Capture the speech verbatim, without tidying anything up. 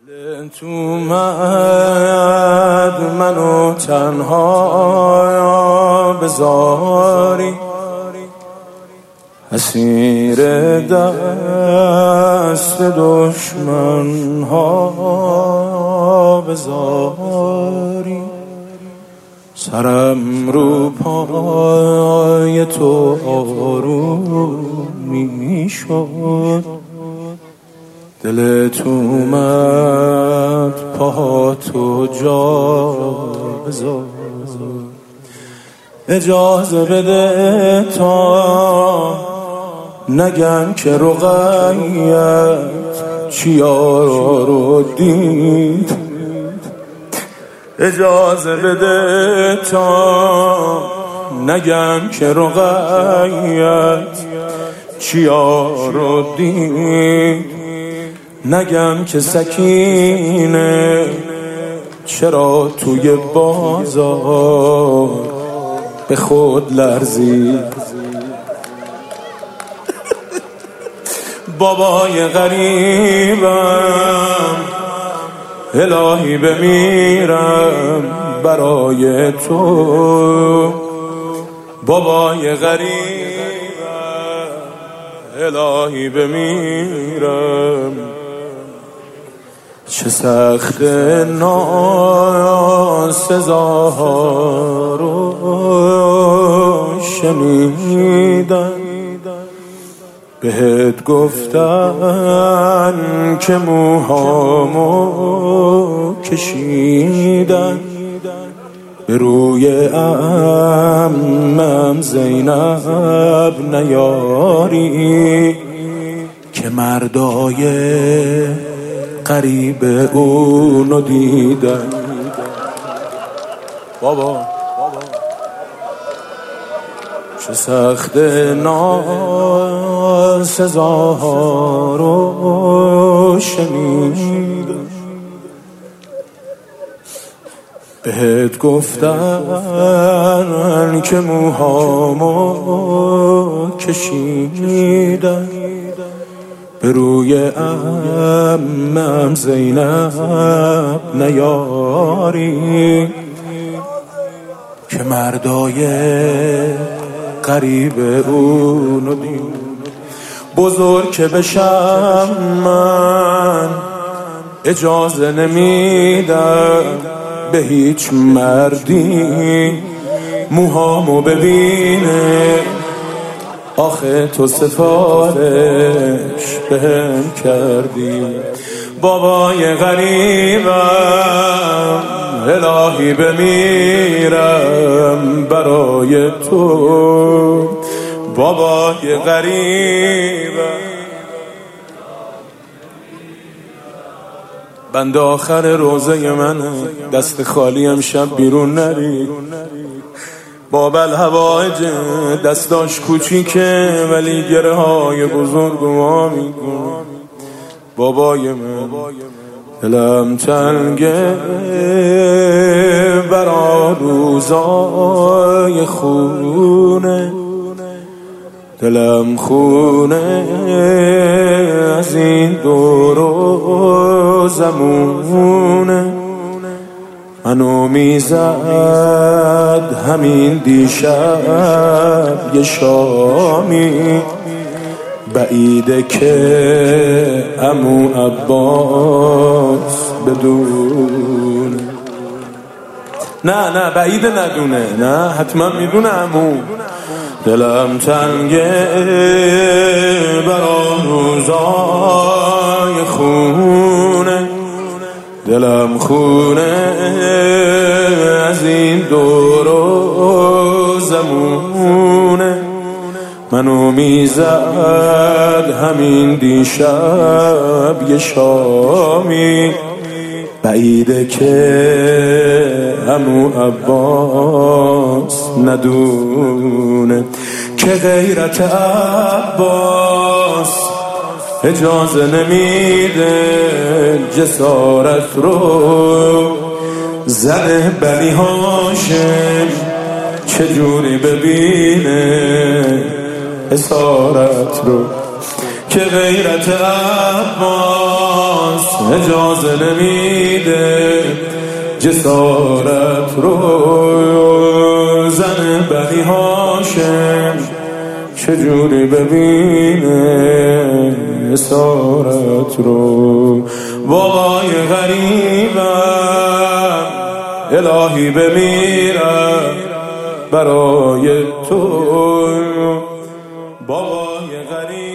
تو اومد منو تنها بذاری، اسیر دست دشمن ها بذاری، سرم رو پای تو آروم میشد، دلت اومد پا تو جا بذار، اجازه بده تا نگم که رقیت چیارا رو دید، اجازه بده تا نگم که رقیت چیارا رو دید، نگم که سکینه چرا توی بازار به خود لرزید، بابای غریبم الهی بمیرم برای تو، بابای غریبم الهی بمیرم، چه سخت ناسزاها رو شنیدم، بهت گفتن که موهامو کشیدن، به روی عمم زینب نیاری که مردای قریب اونو دیدن. بابا چه سخت ناسزاها رو شنیدم، بهت گفتن که موهامو کشیدن، به روی عمم زینب نیاری که مردای قریب اونو دید، بزرگ که بشم من اجازه نمیدم به هیچ مردی موهامو ببینه، آخه تو سفارش بهم کردی، بابای غریبم الهی بمیرم برای تو، بابای غریبم. بند آخر روزه منه، دست خالی هم شب بیرون نری، بابل هوایج دستاش کوچیکه ولی گره های بزرگ ما میکن، بابای من دلم تنگه برا روزای خونه، دلم خونه از این دور و زمونه، منو میزد همین دیشب یه شامی، بعیده که عمو عباس بدونه، نه نه بعیده ندونه، نه حتما میدونه عمو، دلم تنگه برا روزای خونه، دلم خونه از این دور و زمونه، منو میزد همین دیشب یه شامی، بعیده که عمو عباس ندونه که غیرت عباس اجازه نمیده جسارت رو، زن بنی هاشم چجوری ببینه اسارت رو، که غیرت عباس اجازه نمیده جسارت رو. زن بنی هاشم چجوری ببینه اسارت رو. بابای غریبم الهی بمیرم برای تو. بابای غریب